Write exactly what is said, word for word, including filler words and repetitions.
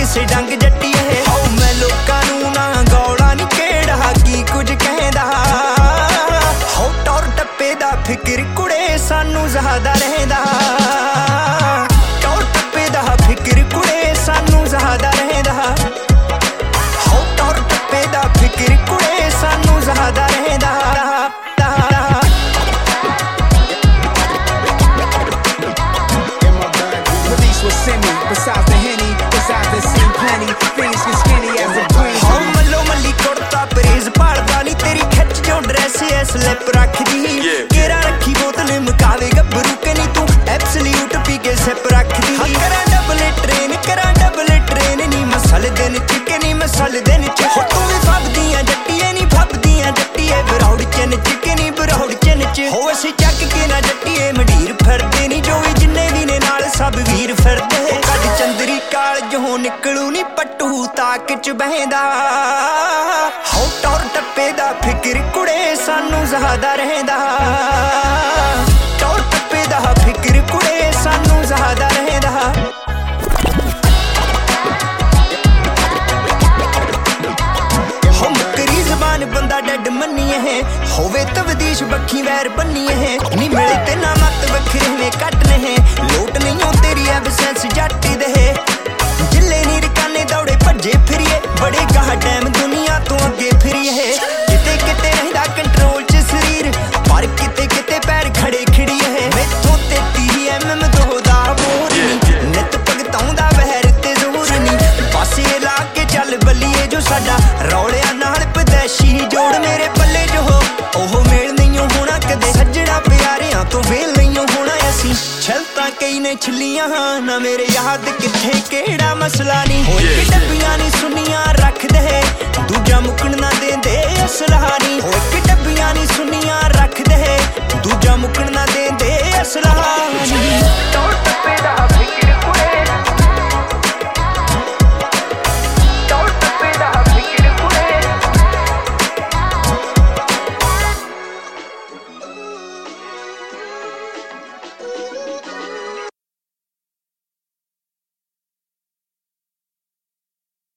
ਕਿਸੇ ਡੰਗ ਜੱਟੀਏ ਹੋ ਮੈਂ ਲੋਕਾਂ ਨੂੰ ਨਾ ਗੌਲਾ ਨੀ ਕਿਹੜਾ ਕੀ ਕੁਝ ਕਹਿੰਦਾ ਹੋ ਟੌਰ ਟੱਪੇ ਦਾ ਫਿਕਰ ਕੁੜੇ ਸਾਨੂੰ ਜ਼ਿਆਦਾ ਰਹਿੰਦਾ ਟੌਰ ਟੱਪੇ ਦਾ ਫਿਕਰ ਕੁੜੇ ਸਾਨੂੰ ਜ਼ਿਆਦਾ ਰਹਿੰਦਾ ਹੋ ਟੌਰ ਟੱਪੇ ਦਾ ਫਿਕਰ ਕੁੜੇ ਸਾਨੂੰ ਜ਼ਿਆਦਾ ਰਹਿੰਦਾ Send me, besides the Henny, besides the seen plenty, things get skinny as a breeze. Oh, ਮੱਲੋ ਮੱਲੀ ਕੁੜਤਾ ਪਰੇਜ਼ ਭਾਲਦਾ ਨੀ ਤੇਰੀ ਖਿੱਚ ਜੋ ਡਰੈਸ ਐ ਸਲਿੱਪ ਰੱਖਦੀ ਕੇਰਾ ਰੱਖੀ ਬੋਤਲ ਮੁਕਾਵੇ ਗੱਭਰੂ ਕੇ ਨੀ ਤੂੰ ਐਬਸੋਲਿਊਟ ਪੀ ਕੇ ਸਿਪ ਰੱਖਦੀ ਹਾਂ ਕਰਾਂ ਡਬਲ ਟ੍ਰੇਨ ਕਰਾਂ ਡਬਲ ਟ੍ਰੇਨ ਨੀ ਮਸਲ ਦਿਨ ਚ ਕਿ ਨੀ ਮਸਲ ਦਿਨ ਚ ਹੋ ਤੂੰ ਵੀ ਫੱਬਦੀਆਂ ਜੱਟੀਏ ਨੀ ਫੱਬਦੀਆਂ ਜੱਟੀਏ ਬਰੌੜ ਚੰਨ ਚ ਕਿ ਨੀ ਬਰੌੜ ਚੰਨ ਚ ਹੋ ਅਸੀਂ ਚੱਕ ਕੇ ਨਾ ਜੱਟੀਏ ਮੰਡੀਰ ਫਿਰਦੇ ਨੀ ਜੋ ਵੀ ਜਿੰਨੇ ਵੀ ਨੇ ਨਾਲ ਸਭ ਵੀਰ ਫਿਰਦੇ ਕੱਢ ਚੰਦਰੀ ਕਾਲਜ ਹੋ ਨਿਕਲੂ ਨੀ ਪੱਟੂ ਤਾਕ ਚ ਬਹਿੰਦਾ ਹੋ ਟੌਰ ਟੱਪੇ ਦਾ ਫਿਕਰ ਕੁੜੇ ਸਾਨੂੰ ਜ਼ਿਆਦਾ ਰਹਿੰਦਾ ਟੌਰ ਟੱਪੇ ਦਾ ਫਿਕਰ ਕੁੜੇ ਸਾਨੂੰ ਜ਼ਿਆਦਾ ਰਹਿੰਦਾ ਹੋ ਮੁਕਰੀ ਜ਼ਬਾਨ ਬੰਦਾ ਡੱਡ ਮੰਨੀਏ ਹੋਵੇ ਤਵਦੀਸ਼ ਬੱਖੀ ਵੈਰ ਬੰਨੀਏ ਨੀ ਮਿਲੇ ਤੇ ਨਾ ਮੱਤ ਵੱਖਰੇ ਨੇ ਕੱਟ ਨੇ ਲੋਟ ਨਹੀਂ ਹੋ ਤੇਰੀ ਐਬਸੈਂਸ ਜੱਟ ਦੇ ਜਿੱਲੇ ਨੀ ਰਕਾਨੇ ਦੌੜੇ ਭੱਜੇ ਫਿਰੀਏ ਬੜੇ ਗਾਹ ਟਾਈਮ ਦੁਨੀਆ ਤੋਂ ਅੱਗੇ ਫਿਰੀਏ ਕਿਤੇ ਕਿਤੇ ਰਹਿੰਦਾ ਕੰਟਰੋਲ ਚ ਸਰੀਰ ਪਰ ਕਿਤੇ ਕਿਤੇ ਪੈਰ ਖੜੇ ਖਿੜੀਏ ਮੈਥੋਂ ਤੇਤੀ ਐਮਐਮ ਦੋ ਦਾ ਬੋਰ ਨੀ ਨਿਤ ਭਗਤਾਉਂਦਾ ਬਹਿਰ ਤੇ ਜ਼ੋਰ ਨੀ ਪਾਸੇ ਲਾ ਕੇ ਚੱਲ ਬੱਲੀਏ ਜੋ ਸਾਡਾ ਰੌਲਿਆਂ ਨਾਲ ਪਦੈਸ਼ੀ ਜੋੜ ਮੇਰੇ ਪੱਲੇ ਜੋ ਹੋ ਉਹ ਮੇਲ ਨਹੀਂ ਹੋਣਾ ਕਦੇ ਸੱਜਣਾ ਪਿਆਰਿਆਂ ਤੋਂ ਵੇਲ ਨਹੀਂ ਹੋਣਾ ਅਸੀਂ ਛਲ ਤਾਂ ਕਈ ਨੇ ਛਲੀਆਂ ਨਾ ਮੇਰੇ ਯਾਦ ਕਿੱਥੇ ਕਿਹੜਾ ਮਸਲਾ ਨਹੀਂ ਹੋਏ ਡੱਬੀਆਂ ਨੀ ਸੁਨੀਆਂ ਰੱਖਦੇ ਦੂਜਾ ਮੁੱਕਣ ਨਾ ਦੇਂਦੇ ਅਸਲਾ ਨਹੀਂ ਹੋਏ ਡੱਬੀਆਂ ਨੀ ਸੁਨੀਆਂ ਰੱਖਦੇ ਦੂਜਾ ਮੁੱਕਣ ਨਾ ਦੇਂਦੇ ਅਸਲਾ